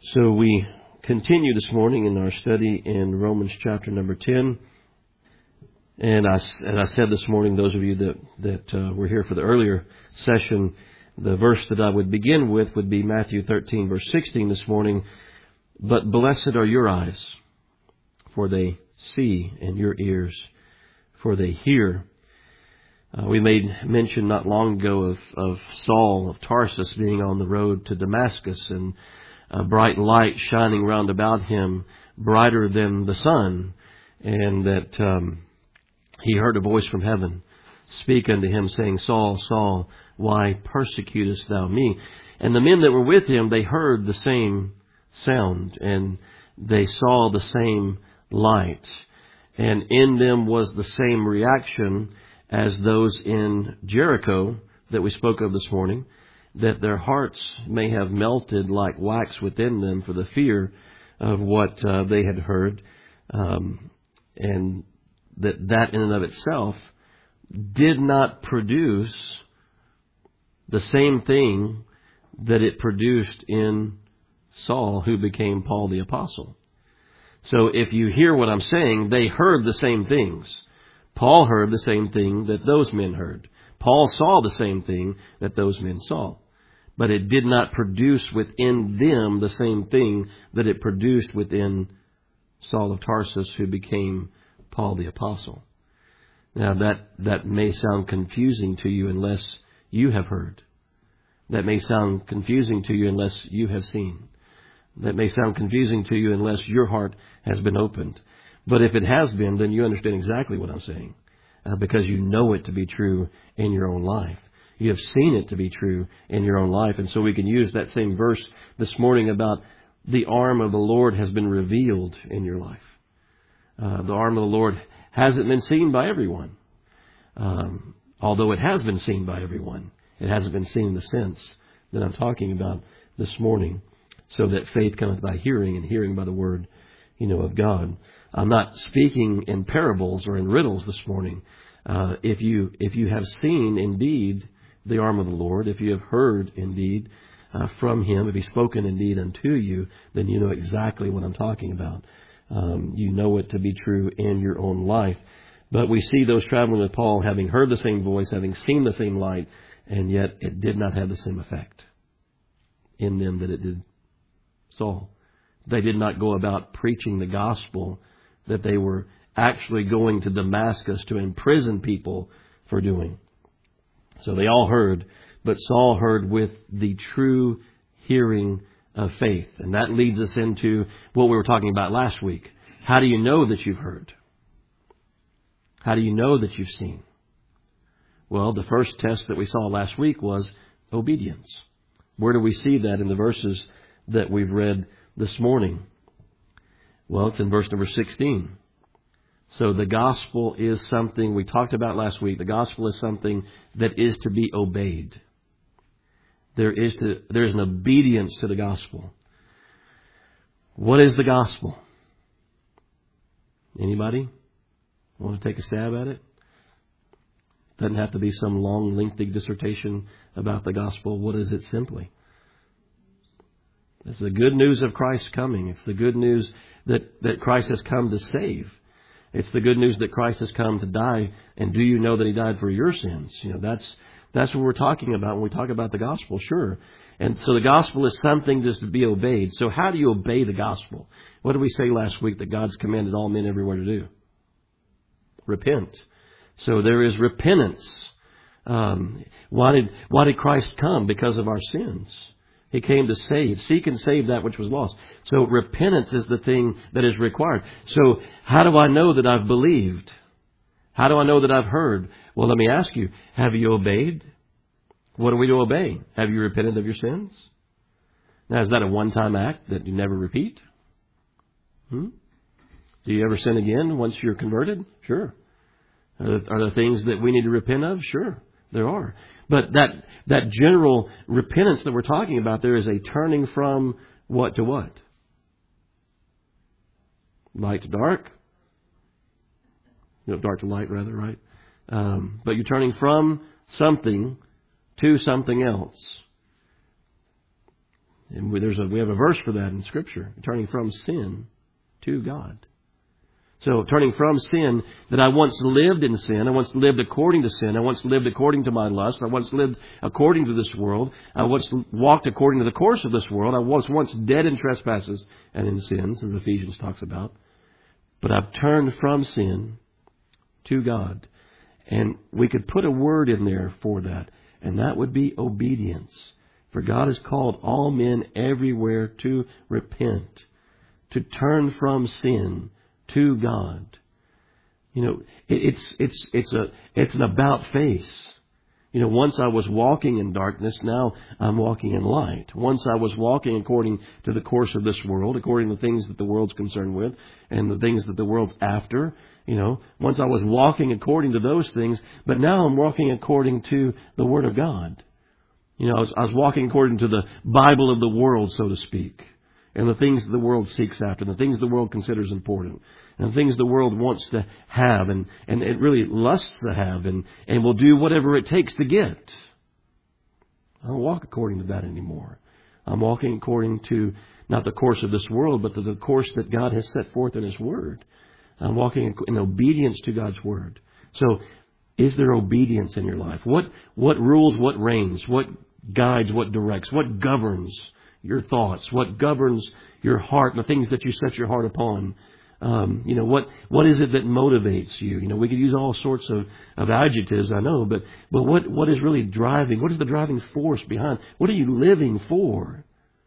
So we continue this morning in our study in Romans chapter number 10. And as I said this morning, those of you that were here for the earlier session, the verse that I would begin with would be Matthew 13, verse 16 this morning. But blessed are your eyes, for they see, and your ears, for they hear. We made mention not long ago of Saul of Tarsus being on the road to Damascus, and a bright light shining round about him, brighter than the sun, and that he heard a voice from heaven speak unto him, saying, Saul, Saul, why persecutest thou me? And the men that were with him, they heard the same sound, and they saw the same light. And in them was the same reaction as those in Jericho that we spoke of this morning, that their hearts may have melted like wax within them for the fear of what they had heard, and that in and of itself did not produce the same thing that it produced in Saul, who became Paul the Apostle. So if you hear what I'm saying, they heard the same things. Paul heard the same thing that those men heard. Paul saw the same thing that those men saw. But it did not produce within them the same thing that it produced within Saul of Tarsus, who became Paul the Apostle. Now that may sound confusing to you unless you have heard. That may sound confusing to you unless you have seen. That may sound confusing to you unless your heart has been opened. But if it has been, then you understand exactly what I'm saying, because you know it to be true in your own life. You have seen it to be true in your own life. And so we can use that same verse this morning about the arm of the Lord has been revealed in your life. The arm of the Lord hasn't been seen by everyone. Although it has been seen by everyone, it hasn't been seen in the sense that I'm talking about this morning. So that faith cometh by hearing, and hearing by the word, of God. I'm not speaking in parables or in riddles this morning. If you have seen indeed the arm of the Lord, if you have heard indeed from Him, if He's spoken indeed unto you, then you know exactly what I'm talking about. You know it to be true in your own life. But we see those traveling with Paul having heard the same voice, having seen the same light, and yet it did not have the same effect in them that it did Saul. They did not go about preaching the gospel that they were actually going to Damascus to imprison people for doing. So they all heard, but Saul heard with the true hearing of faith. And that leads us into what we were talking about last week. How do you know that you've heard? How do you know that you've seen? Well, the first test that we saw last week was obedience. Where do we see that in the verses that we've read this morning? Well, it's in verse number 16. So the gospel is something we talked about last week. The gospel is something that is to be obeyed. There is an obedience to the gospel. What is the gospel? Anybody want to take a stab at it? Doesn't have to be some long, lengthy dissertation about the gospel. What is it simply? It's the good news of Christ's coming. It's the good news that Christ has come to save. It's the good news that Christ has come to die. And do you know that He died for your sins? That's what we're talking about when we talk about the gospel, sure. And so the gospel is something that's to be obeyed. So how do you obey the gospel? What did we say last week that God's commanded all men everywhere to do? Repent. So there is repentance. Why did Christ come? Because of our sins. He came to seek and save that which was lost. So repentance is the thing that is required. So how do I know that I've believed? How do I know that I've heard? Well, let me ask you, have you obeyed? What are we to obey? Have you repented of your sins? Now, is that a one-time act that you never repeat? Do you ever sin again once you're converted? Sure. Are there things that we need to repent of? Sure, there are. But that general repentance that we're talking about, there is a turning from what to what? Light to dark? Dark to light, rather, right? But you're turning from something to something else. And we have a verse for that in Scripture, turning from sin to God. So turning from sin, that I once lived in sin, I once lived according to sin, I once lived according to my lust, I once lived according to this world, I once walked according to the course of this world, I was once dead in trespasses and in sins, as Ephesians talks about. But I've turned from sin to God. And we could put a word in there for that, and that would be obedience. For God has called all men everywhere to repent, to turn from sin to God. You know, it's an about face. You know, once I was walking in darkness, now I'm walking in light. Once I was walking according to the course of this world, according to the things that the world's concerned with and the things that the world's after. You know, once I was walking according to those things, but now I'm walking according to the Word of God. You know, I was walking according to the Bible of the world, so to speak, and the things that the world seeks after, and the things the world considers important, and the things the world wants to have, and it really lusts to have, and will do whatever it takes to get. I don't walk according to that anymore. I'm walking according to not the course of this world, but to the course that God has set forth in His Word. I'm walking in obedience to God's Word. So, is there obedience in your life? What rules, what reigns, what guides, what directs, what governs your thoughts, what governs your heart, and the things that you set your heart upon? You know, what is it that motivates you? You know, we could use all sorts of adjectives, I know, but what is really driving? What is the driving force behind? What are you living for?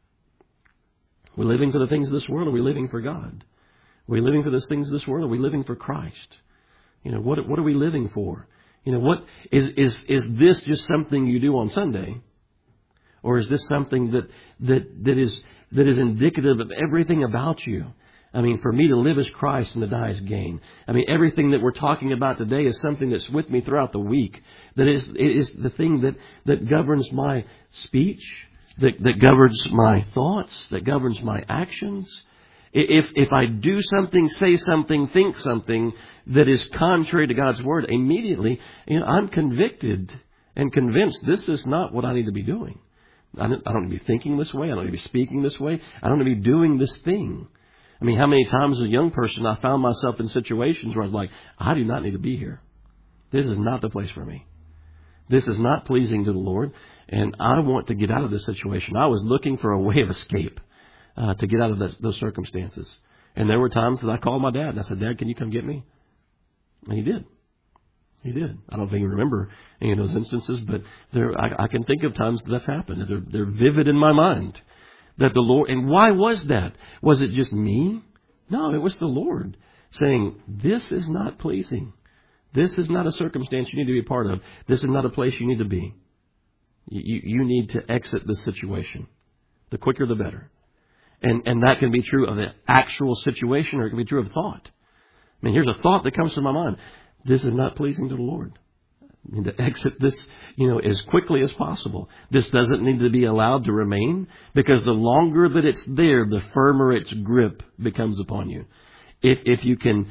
We're living for the things of this world, or are we living for God? Are we living for the things of this world, or are we living for Christ? You know, what are we living for? You know, what is this just something you do on Sunday? Or is this something that is indicative of everything about you? I mean, for me to live as Christ and to die as gain. I mean, everything that we're talking about today is something that's with me throughout the week. It is the thing that governs my speech, that governs my thoughts, that governs my actions. If I do something, say something, think something that is contrary to God's Word, immediately, you know, I'm convicted and convinced this is not what I need to be doing. I don't need to be thinking this way. I don't need to be speaking this way. I don't need to be doing this thing. I mean, how many times as a young person I found myself in situations where I was like, I do not need to be here. This is not the place for me. This is not pleasing to the Lord, and I want to get out of this situation. I was looking for a way of escape to get out of those circumstances. And there were times that I called my dad, and I said, Dad, can you come get me? And he did. He did. I don't think you remember any of those instances, but I can think of times that's happened. They're vivid in my mind. That the Lord, and why was that? Was it just me? No, it was the Lord saying, this is not pleasing. This is not a circumstance you need to be a part of. This is not a place you need to be. You need to exit this situation. The quicker the better. And that can be true of an actual situation, or it can be true of thought. I mean, here's a thought that comes to my mind. This is not pleasing to the Lord. I need to exit this, you know, as quickly as possible. This doesn't need to be allowed to remain, because the longer that it's there, the firmer its grip becomes upon you. If you can,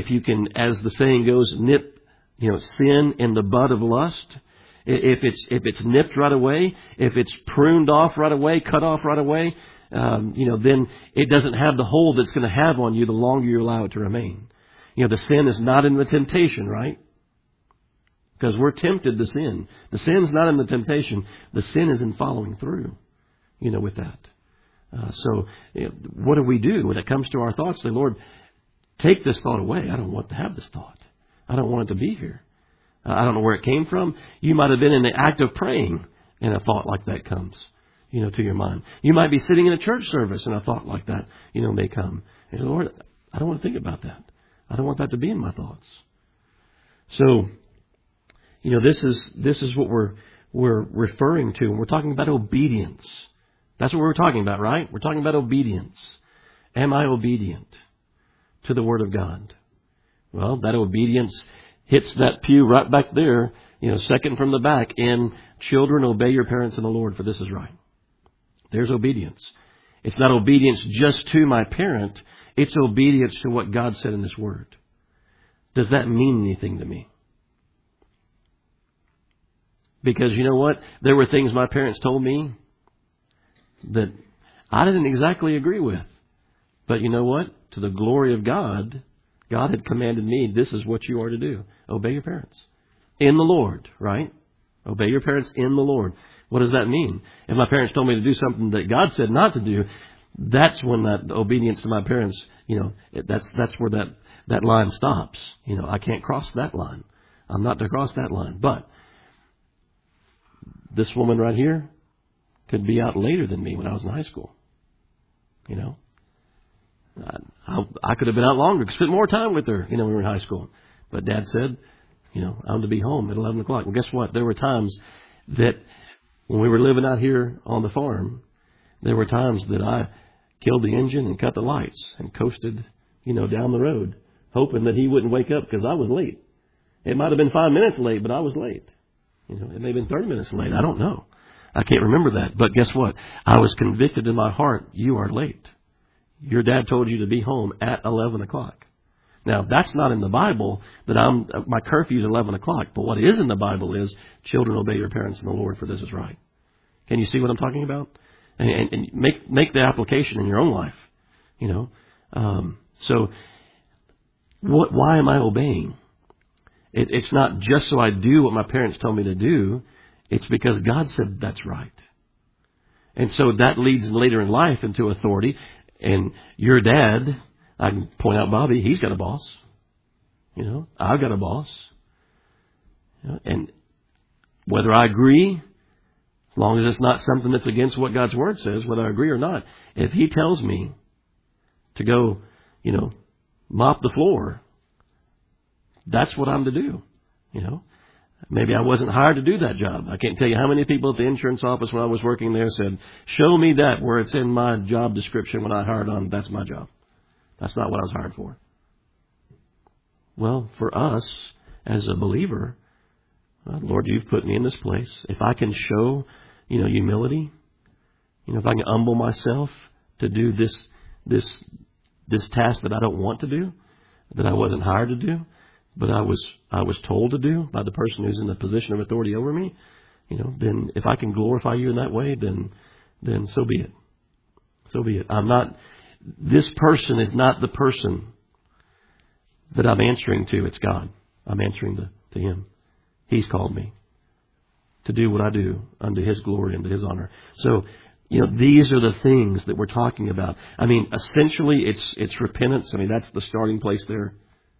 as the saying goes, nip, you know, sin in the bud of lust. If it's nipped right away, if it's pruned off right away, cut off right away, you know, then it doesn't have the hold it's going to have on you the longer you allow it to remain. You know, the sin is not in the temptation, right? Because we're tempted to sin. The sin's not in the temptation. The sin is in following through, you know, with that. So you know, what do we do when it comes to our thoughts? Say, Lord, take this thought away. I don't want to have this thought. I don't want it to be here. I don't know where it came from. You might have been in the act of praying and a thought like that comes, you know, to your mind. You might be sitting in a church service and a thought like that, you know, may come. And Lord, I don't want to think about that. I don't want that to be in my thoughts. So, you know, this is what we're referring to. And we're talking about obedience. That's what we're talking about, right? We're talking about obedience. Am I obedient to the Word of God? Well, that obedience hits that pew right back there, you know, second from the back, in children, obey your parents in the Lord, for this is right. There's obedience. It's not obedience just to my parent. It's obedience to what God said in His Word. Does that mean anything to me? Because you know what? There were things my parents told me that I didn't exactly agree with. But you know what? To the glory of God, God had commanded me, this is what you are to do. Obey your parents. In the Lord, right? Obey your parents in the Lord. What does that mean? If my parents told me to do something that God said not to do, that's when that obedience to my parents, that's where that line stops. I can't cross that line. I'm not to cross that line. But this woman right here could be out later than me when I was in high school. I could have been out longer, spent more time with her, when we were in high school. But Dad said, I'm to be home at 11 o'clock. And guess what? There were times that when we were living out here on the farm, there were times that I killed the engine and cut the lights and coasted, down the road, hoping that he wouldn't wake up because I was late. It might have been 5 minutes late, but I was late. It may have been 30 minutes late. I don't know. I can't remember that. But guess what? I was convicted in my heart, you are late. Your dad told you to be home at 11 o'clock. Now, that's not in the Bible that my curfew is 11 o'clock. But what is in the Bible is, children, obey your parents in the Lord, for this is right. Can you see what I'm talking about? And make the application in your own life. So why am I obeying? It's not just so I do what my parents told me to do. It's because God said that's right. And so that leads later in life into authority. And your dad, I can point out Bobby, he's got a boss. I've got a boss. And whether I agree, as long as it's not something that's against what God's Word says, whether I agree or not, if he tells me to go, mop the floor, that's what I'm to do. Maybe I wasn't hired to do that job. I can't tell you how many people at the insurance office when I was working there said, show me that where it's in my job description when I hired on, that's my job. That's not what I was hired for. Well, for us as a believer, Lord, you've put me in this place. If I can show, humility, if I can humble myself to do this task that I don't want to do, that I wasn't hired to do, but I was told to do by the person who's in the position of authority over me, then if I can glorify you in that way, then so be it. So be it. This person is not the person that I'm answering to. It's God. I'm answering to Him. He's called me to do what I do unto His glory and to His honor. So, these are the things that we're talking about. Essentially it's repentance. That's the starting place there.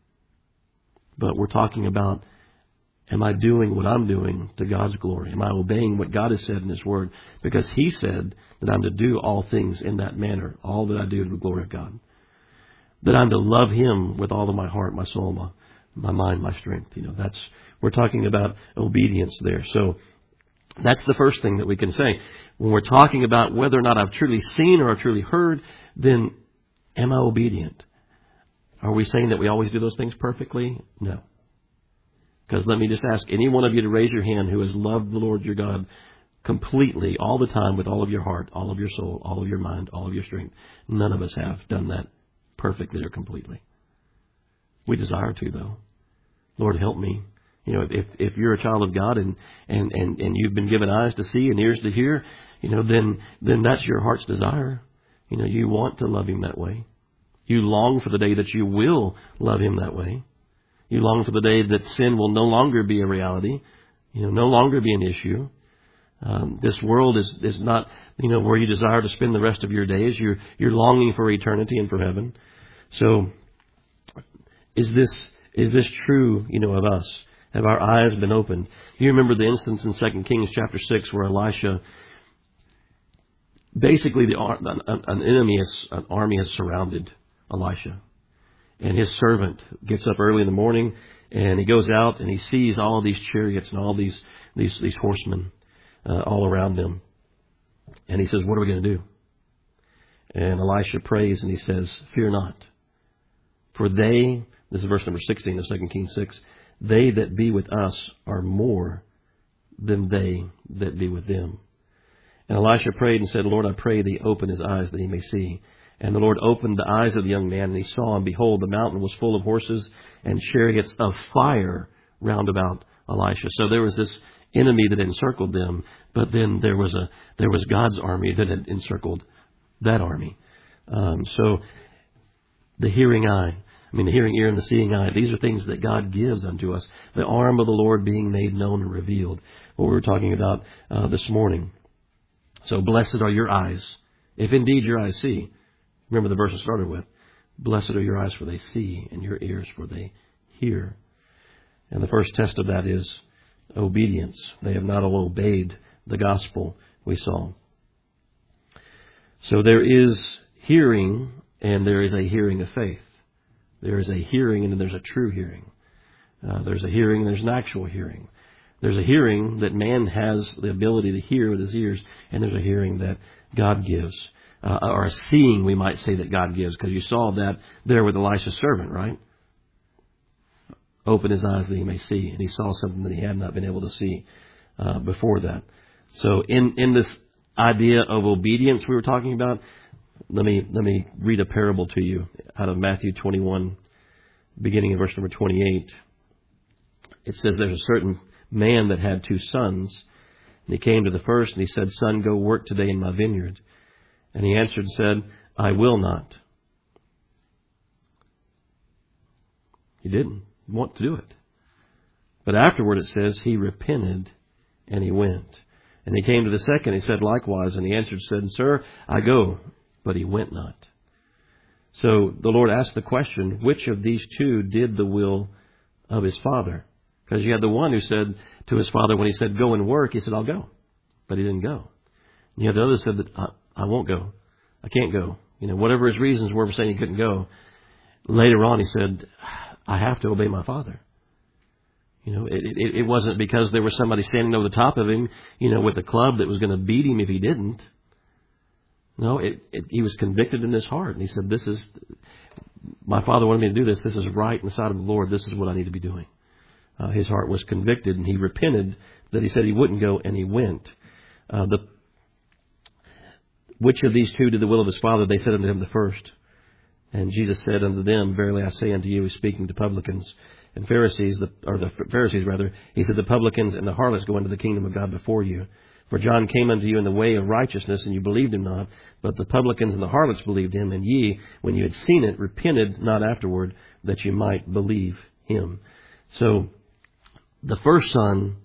But we're talking about, am I doing what I'm doing to God's glory? Am I obeying what God has said in His Word? Because He said that I'm to do all things in that manner, all that I do to the glory of God. That I'm to love Him with all of my heart, my soul, my mind, my strength. We're talking about obedience there. So that's the first thing that we can say. When we're talking about whether or not I've truly seen or I've truly heard, then am I obedient? Are we saying that we always do those things perfectly? No. Because let me just ask any one of you to raise your hand who has loved the Lord your God completely, all the time, with all of your heart, all of your soul, all of your mind, all of your strength. None of us have done that perfectly or completely. We desire to, though. Lord, help me. If you're a child of God and you've been given eyes to see and ears to hear, then that's your heart's desire. You want to love Him that way. You long for the day that you will love Him that way. You long for the day that sin will no longer be a reality, no longer be an issue. This world is not, where you desire to spend the rest of your days. You're longing for eternity and for heaven. So, is this true, of us? Have our eyes been opened? You remember the instance in 2 Kings chapter 6 where Elisha, basically an army has surrounded Elisha. And his servant gets up early in the morning and he goes out and he sees all of these chariots and all these horsemen all around them. And he says, what are we going to do? And Elisha prays and he says, fear not. For this is verse number 16 of 2 Kings 6, they that be with us are more than they that be with them. And Elisha prayed and said, Lord, I pray thee open his eyes that he may see. And the Lord opened the eyes of the young man, and he saw, and behold, the mountain was full of horses and chariots of fire round about Elisha. So there was this enemy that encircled them, but then there was God's army that had encircled that army. So the hearing eye, the hearing ear and the seeing eye, these are things that God gives unto us. The arm of the Lord being made known and revealed, what we were talking about this morning. So blessed are your eyes, if indeed your eyes see. Remember the verse I started with. Blessed are your eyes, for they see, and your ears, for they hear. And the first test of that is obedience. They have not all obeyed the gospel we saw. So there is hearing, and there is a hearing of faith. There is a hearing, and then there's a true hearing. There's a hearing, and there's an actual hearing. There's a hearing that man has the ability to hear with his ears, and there's a hearing that God gives. Or a seeing, we might say, that God gives, because you saw that there with Elisha's servant, right? Open his eyes that he may see, and he saw something that he had not been able to see before that. So in this idea of obedience we were talking about, let me read a parable to you out of Matthew 21, beginning in verse number 28. It says, there's a certain man that had 2 sons, and he came to the first, and he said, Son, go work today in my vineyard. And he answered and said, I will not. He didn't want to do it. But afterward it says, he repented and he went. And he came to the second, he said likewise, and he answered and said, Sir, I go. But he went not. So the Lord asked the question, which of these 2 did the will of his father? Because you had the one who said to his father, when he said, go and work, he said, I'll go. But he didn't go. And you had the other said that I won't go. I can't go. Whatever his reasons were for saying he couldn't go. Later on, he said, I have to obey my father. It wasn't because there was somebody standing over the top of him, with a club that was going to beat him if he didn't. No, he was convicted in his heart. And he said, my father wanted me to do this. This is right in the sight of the Lord. This is what I need to be doing. His heart was convicted, and he repented that he said he wouldn't go, and he went. Which of these 2 did the will of his father? They said unto him, the first. And Jesus said unto them, verily I say unto you, speaking to publicans and Pharisees, the Pharisees rather, he said, the publicans and the harlots go into the kingdom of God before you. For John came unto you in the way of righteousness, and you believed him not. But the publicans and the harlots believed him, and ye, when you had seen it, repented not afterward, that you might believe him. So the first son,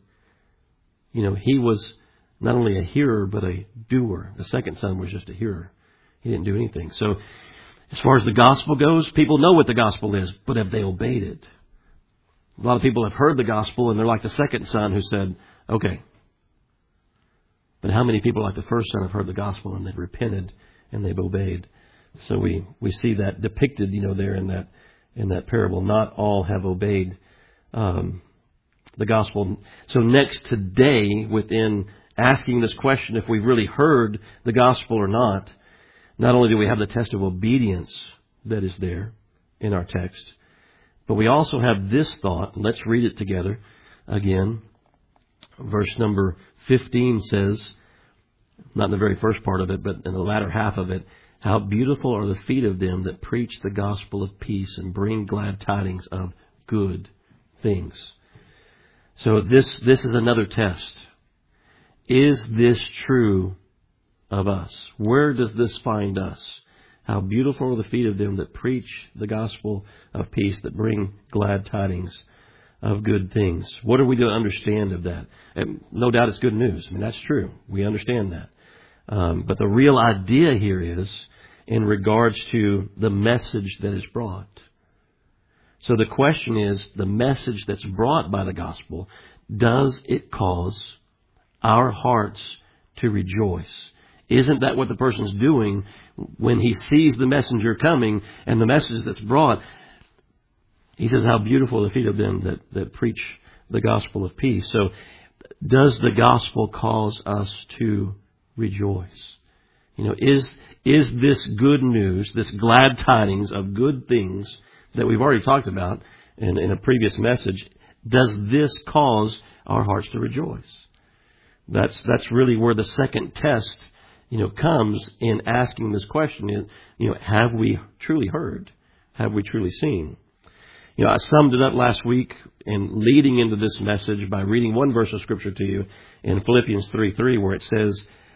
he was not only a hearer, but a doer. The second son was just a hearer. He didn't do anything. So as far as the gospel goes, people know what the gospel is, but have they obeyed it? A lot of people have heard the gospel, and they're like the second son who said, okay. But how many people like the first son have heard the gospel, and they've repented, and they've obeyed? So we see that depicted, there in that parable. Not all have obeyed the gospel. So next today, within asking this question, if we've really heard the gospel or not only do we have the test of obedience that is there in our text, but we also have this thought. Let's read it together again. Verse number 15 says, not in the very first part of it, but in the latter half of it, how beautiful are the feet of them that preach the gospel of peace and bring glad tidings of good things. So this is another test. Is this true of us? Where does this find us? How beautiful are the feet of them that preach the gospel of peace, that bring glad tidings of good things. What are we to understand of that? And no doubt it's good news. That's true. We understand that. But the real idea here is in regards to the message that is brought. So the question is, the message that's brought by the gospel, does it cause our hearts to rejoice? Isn't that what the person's doing when he sees the messenger coming and the message that's brought? He says, how beautiful are the feet of them that preach the gospel of peace. So does the gospel cause us to rejoice? Is this good news, this glad tidings of good things that we've already talked about in a previous message, does this cause our hearts to rejoice? That's really where the second test, comes in asking this question. Have we truly heard? Have we truly seen? I summed it up last week in leading into this message by reading one verse of Scripture to you in Philippians 3:3, where it says,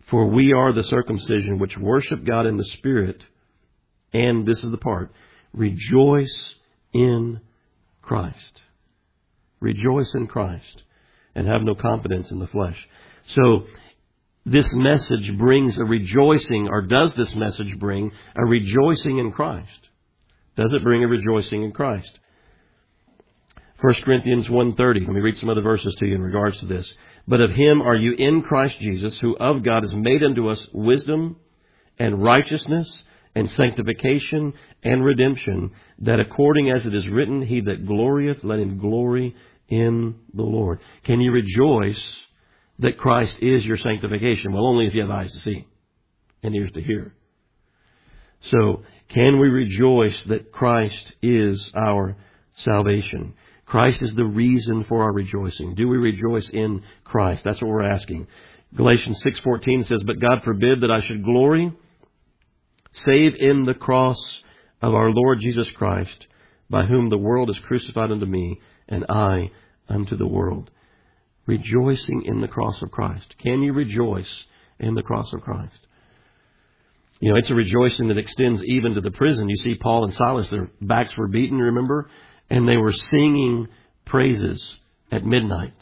For we are the circumcision which worship God in the Spirit, and this is the part, rejoice in Christ. Rejoice in Christ, and have no confidence in the flesh. So, this message brings a rejoicing, or does this message bring a rejoicing in Christ? Does it bring a rejoicing in Christ? 1 Corinthians 1:30. Let me read some other verses to you in regards to this. But of Him are you in Christ Jesus, who of God is made unto us wisdom and righteousness and sanctification and redemption, that according as it is written, He that glorieth, let him glory in the Lord. Can you rejoice that Christ is your sanctification? Well, only if you have eyes to see and ears to hear. So, can we rejoice that Christ is our salvation? Christ is the reason for our rejoicing. Do we rejoice in Christ? That's what we're asking. Galatians 6:14 says, But God forbid that I should glory, save in the cross of our Lord Jesus Christ, by whom the world is crucified unto me, and I unto the world. Rejoicing in the cross of Christ. Can you rejoice in the cross of Christ? You know, it's a rejoicing that extends even to the prison. You see Paul and Silas, their backs were beaten, remember? And they were singing praises at midnight.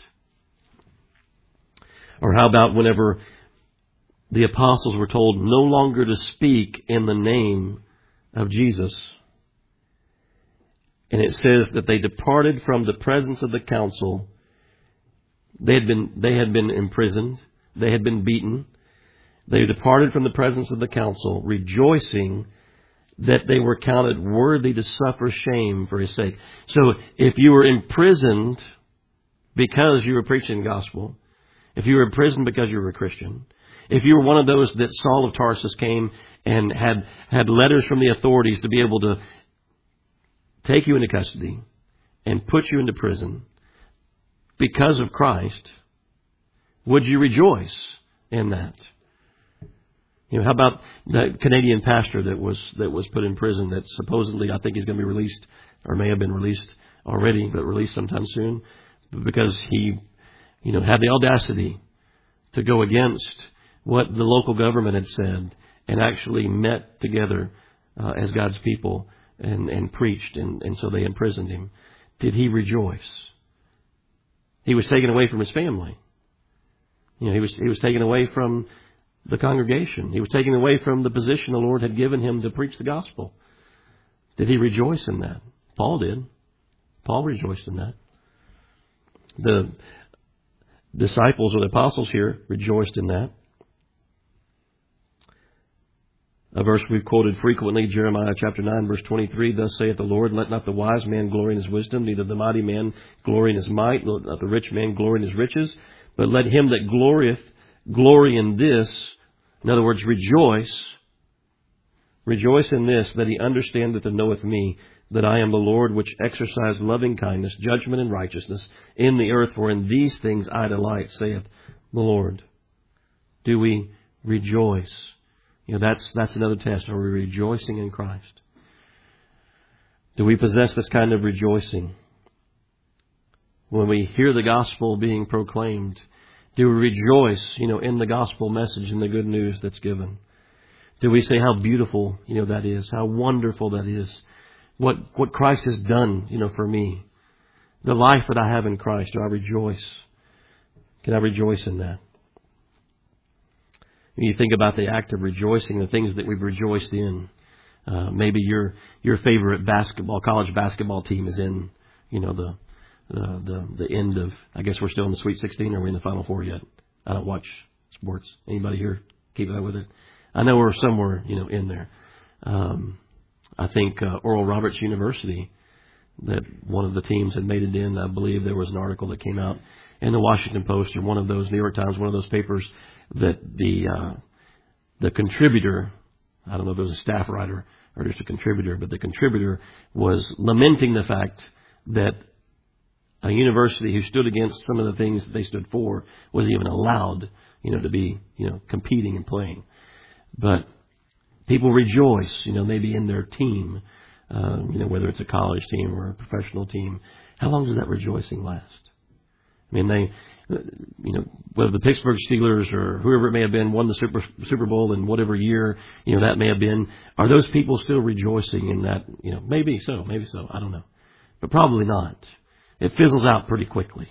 Or how about whenever the apostles were told no longer to speak in the name of Jesus. And it says that they departed from the presence of the council. They had been imprisoned. They had been beaten. They departed from the presence of the council, rejoicing that they were counted worthy to suffer shame for His sake. So if you were imprisoned because you were preaching the gospel, if you were imprisoned because you were a Christian, if you were one of those that Saul of Tarsus came and had letters from the authorities to be able to take you into custody and put you into prison because of Christ, would you rejoice in that? You know, how about the Canadian pastor that was put in prison that supposedly, I think he's going to be released, or may have been released already, but released sometime soon, because he, you know, had the audacity to go against what the local government had said and actually met together as God's people and preached, and so they imprisoned him. Did he rejoice? He was taken away from his family. You know, he was taken away from the congregation. He was taken away from the position the Lord had given him to preach the gospel. Did he rejoice in that? Paul did. Paul rejoiced in that. The disciples or the apostles here rejoiced in that. A verse we've quoted frequently, Jeremiah chapter 9, verse 23, Thus saith the Lord, Let not the wise man glory in his wisdom, neither the mighty man glory in his might, let not the rich man glory in his riches, but let him that glorieth glory in this. In other words, rejoice. Rejoice in this, that he understandeth and knoweth me, that I am the Lord, which exercise loving kindness, judgment, and righteousness in the earth, for in these things I delight, saith the Lord. Do we rejoice? You know, that's another test. Are we rejoicing in Christ? Do we possess this kind of rejoicing? When we hear the gospel being proclaimed, do we rejoice, you know, in the gospel message and the good news that's given? Do we say how beautiful, you know, that is, how wonderful that is, what Christ has done, you know, for me, the life that I have in Christ? Do I rejoice? Can I rejoice in that? When you think about the act of rejoicing, the things that we've rejoiced in, maybe your favorite college basketball team is in, you know, the end of, I guess we're still in the Sweet 16, or are we in the Final Four yet? I don't watch sports. Anybody here keep up with it? I know we're somewhere, you know, in there. I think Oral Roberts University, that one of the teams had made it in. I believe there was an article that came out in the Washington Post or one of those, New York Times, one of those papers, that the contributor, I don't know if it was a staff writer or just a contributor, but the contributor was lamenting the fact that a university who stood against some of the things that they stood for was even allowed, you know, to be, you know, competing and playing. But people rejoice, you know, maybe in their team, you know, whether it's a college team or a professional team. How long does that rejoicing last? I mean, whether the Pittsburgh Steelers or whoever it may have been won the Super Bowl in whatever year, that may have been, are those people still rejoicing in that? Maybe so, I don't know. But probably not. It fizzles out pretty quickly.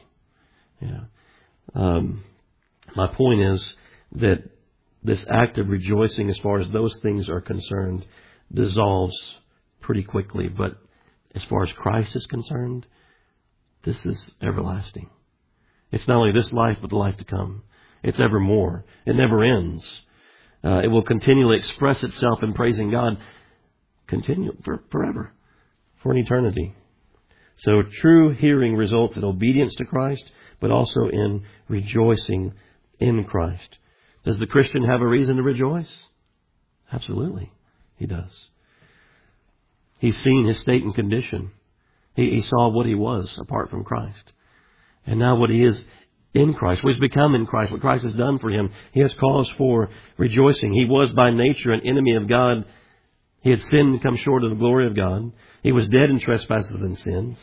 My point is that this act of rejoicing, as far as those things are concerned, dissolves pretty quickly. But as far as Christ is concerned, this is everlasting. It's not only this life, but the life to come. It's evermore. It never ends. It will continually express itself in praising God, forever, for an eternity. So true hearing results in obedience to Christ, but also in rejoicing in Christ. Does the Christian have a reason to rejoice? Absolutely, he does. He's seen his state and condition. He saw what he was apart from Christ. And now what he is in Christ, what he's become in Christ, what Christ has done for him, he has cause for rejoicing. He was by nature an enemy of God. He had sinned and come short of the glory of God. He was dead in trespasses and sins.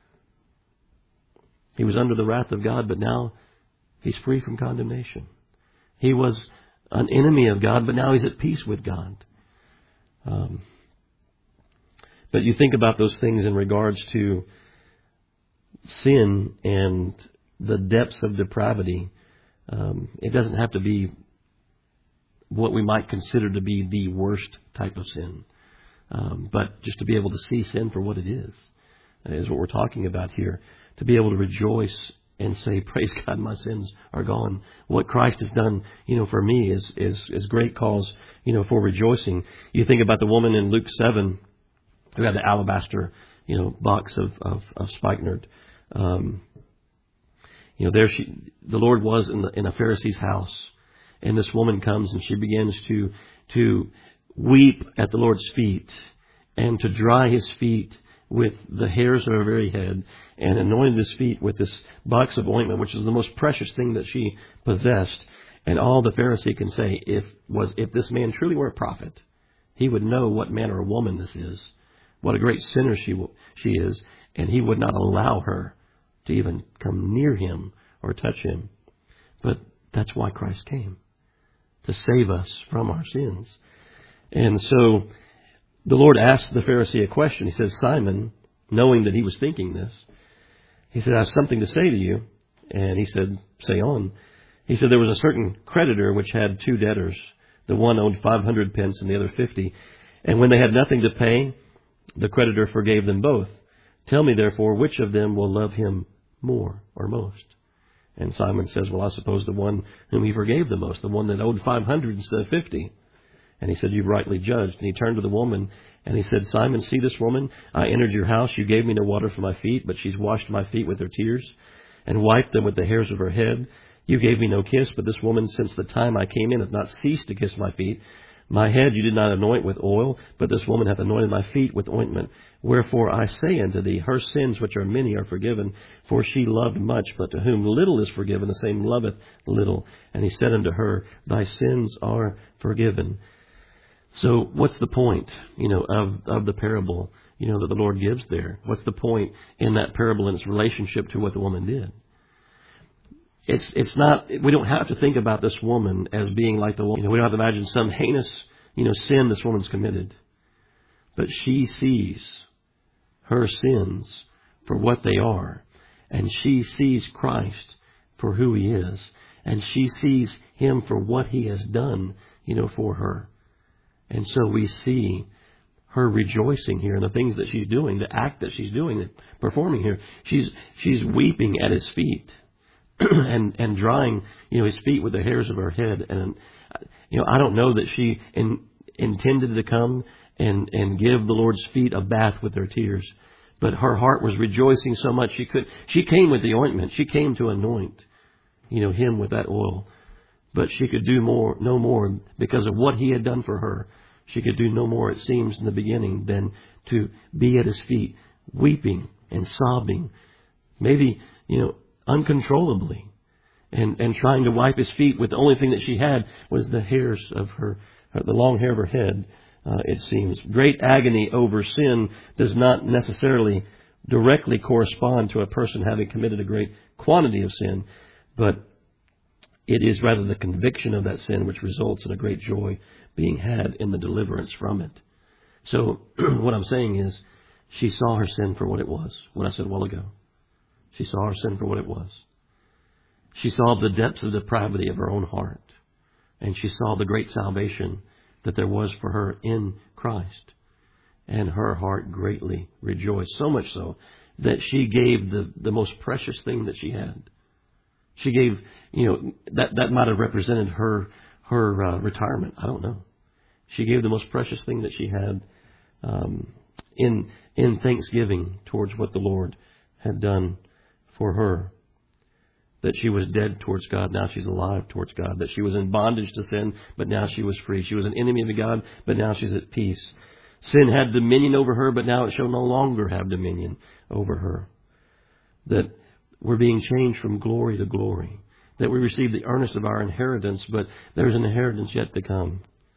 He was under the wrath of God, but now he's free from condemnation. He was an enemy of God, but now he's at peace with God. But you think about those things in regards to sin and the depths of depravity. It doesn't have to be what we might consider to be the worst type of sin. But just to be able to see sin for what it is what we're talking about here. To be able to rejoice and say, praise God, my sins are gone. What Christ has done, for me is great cause, for rejoicing. You think about the woman in Luke 7 who had the alabaster, box of spikenard. There the Lord was in a Pharisee's house, and this woman comes and she begins to weep at the Lord's feet and to dry his feet with the hairs of her very head, and anointed his feet with this box of ointment, which is the most precious thing that she possessed. And all the Pharisee can say, if this man truly were a prophet, he would know what manner of woman this is, what a great sinner she is, and he would not allow her to even come near him or touch him. But that's why Christ came, to save us from our sins. And so the Lord asked the Pharisee a question. He says, Simon, knowing that he was thinking this, he said, I have something to say to you. And he said, say on. He said, there was a certain creditor which had two debtors. The one owed 500 pence and the other 50. And when they had nothing to pay, the creditor forgave them both. Tell me, therefore, which of them will love him more or most? And Simon says, well, I suppose the one whom he forgave the most, the one that owed 500 instead of 50. And he said, you've rightly judged. And he turned to the woman and he said, Simon, see this woman? I entered your house. You gave me no water for my feet, but she's washed my feet with her tears and wiped them with the hairs of her head. You gave me no kiss, but this woman, since the time I came in, hath not ceased to kiss my feet. My head you did not anoint with oil, but this woman hath anointed my feet with ointment. Wherefore I say unto thee, her sins, which are many, are forgiven, for she loved much. But to whom little is forgiven, the same loveth little. And he said unto her, thy sins are forgiven. So what's the point, of the parable, that the Lord gives there? What's the point in that parable in its relationship to what the woman did? It's not, we don't have to think about this woman as being like the woman. We don't have to imagine some heinous, sin this woman's committed. But she sees her sins for what they are. And she sees Christ for who he is. And she sees him for what he has done, for her. And so we see her rejoicing here in the things that she's doing, the act that she's doing, performing here. She's weeping at his feet and drying, his feet with the hairs of her head. And, I don't know that she intended to come and give the Lord's feet a bath with her tears. But her heart was rejoicing so much she came with the ointment. She came to anoint, him with that oil. But she could do no more because of what he had done for her. She could do no more, it seems, in the beginning than to be at his feet, weeping and sobbing, maybe, uncontrollably, and trying to wipe his feet with the only thing that she had was the hairs of the long hair of her head, it seems. Great agony over sin does not necessarily directly correspond to a person having committed a great quantity of sin, But it is rather the conviction of that sin which results in a great joy being had in the deliverance from it. So what I'm saying is, she saw her sin for what it was, what I said a while ago. She saw her sin for what it was. She saw the depths of depravity of her own heart. And she saw the great salvation that there was for her in Christ. And her heart greatly rejoiced. So much so that she gave the most precious thing that she had. She gave, that might have represented her retirement. I don't know. She gave the most precious thing that she had in thanksgiving towards what the Lord had done for her. That she was dead towards God, now she's alive towards God. That she was in bondage to sin, but now she was free. She was an enemy of God, but now she's at peace. Sin had dominion over her, but now it shall no longer have dominion over her. That we're being changed from glory to glory. That we receive the earnest of our inheritance, but there's an inheritance yet to come.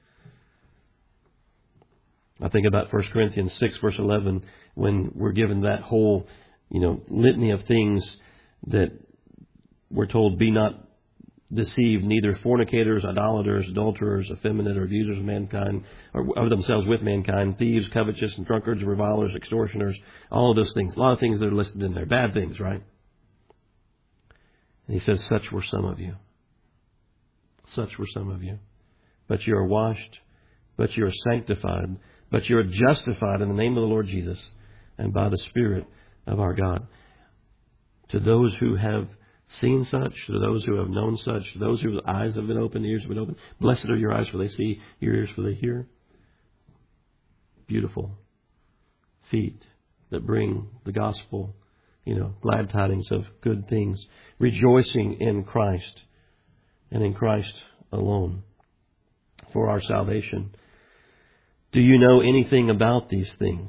I think about 1 Corinthians 6, verse 11, when we're given that whole, litany of things that we're told, be not deceived, neither fornicators, idolaters, adulterers, effeminate, or abusers of mankind, or of themselves with mankind, thieves, covetous, and drunkards, revilers, extortioners, all of those things. A lot of things that are listed in there. Bad things, right? And he says, such were some of you. Such were some of you. But you are washed, but you are sanctified, but you are justified in the name of the Lord Jesus and by the Spirit of our God. To those who have seen such, to those who have known such, to those whose eyes have been opened, ears have been opened. Blessed are your eyes for they see, your ears for they hear. Beautiful feet that bring the gospel, glad tidings of good things. Rejoicing in Christ and in Christ alone for our salvation. Do you know anything about these things?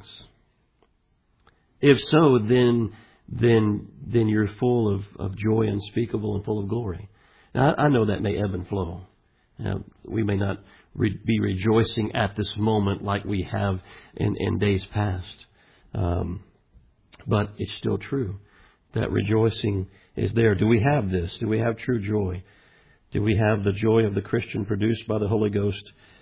If so, then you're full of joy unspeakable and full of glory. Now, I know that may ebb and flow. We may not be rejoicing at this moment like we have in days past. But it's still true that rejoicing is there. Do we have this? Do we have true joy? Do we have the joy of the Christian produced by the Holy Ghost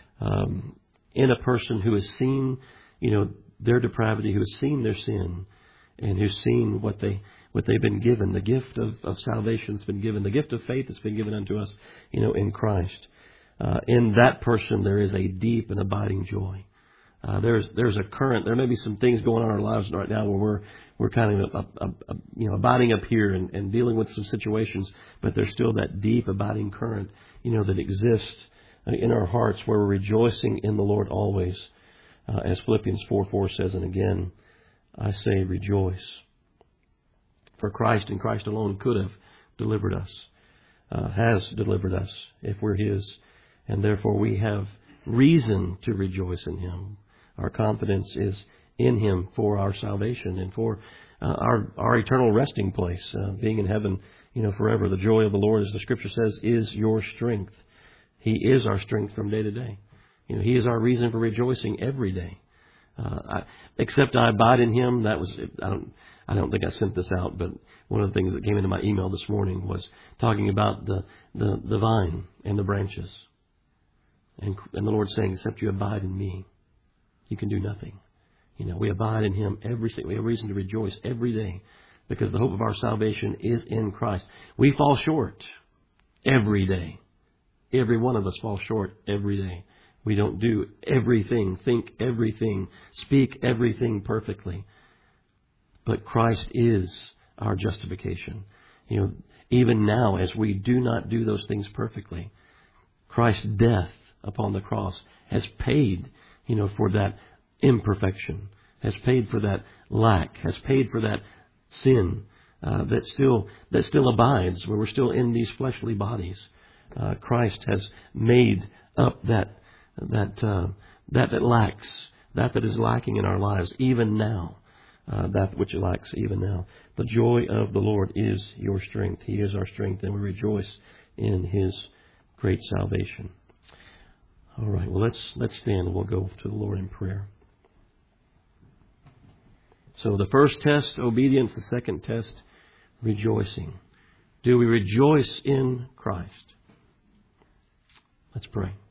in a person who has seen, their depravity, who has seen their sin, and who's seen what they've been given, the gift of salvation that's been given, the gift of faith that's been given unto us, in Christ. In that person, there is a deep and abiding joy. There's a current. There may be some things going on in our lives right now where we're kind of abiding up here and dealing with some situations, but there's still that deep abiding current, that exists in our hearts where we're rejoicing in the Lord always, as Philippians 4:4 says, and again, I say rejoice. For Christ and Christ alone could have delivered us, has delivered us if we're His. And therefore we have reason to rejoice in Him. Our confidence is in Him for our salvation and for our eternal resting place, being in heaven, forever. The joy of the Lord, as the Scripture says, is your strength. He is our strength from day to day. He is our reason for rejoicing every day. Except I abide in Him. That was, I don't think I sent this out, but one of the things that came into my email this morning was talking about the vine and the branches. And the Lord saying, except you abide in me, you can do nothing. We abide in Him we have reason to rejoice every day because the hope of our salvation is in Christ. We fall short every day. Every one of us falls short every day. We don't do everything, think everything, speak everything perfectly. But Christ is our justification. Even now, as we do not do those things perfectly, Christ's death upon the cross has paid, for that imperfection, has paid for that lack, has paid for that sin that still abides, where we're still in these fleshly bodies. Christ has made up that lacks, that is lacking in our lives, even now. That which lacks even now. The joy of the Lord is your strength. He is our strength, and we rejoice in His great salvation. All right, well, let's stand and we'll go to the Lord in prayer. So the first test, obedience. The second test, rejoicing. Do we rejoice in Christ? Let's pray.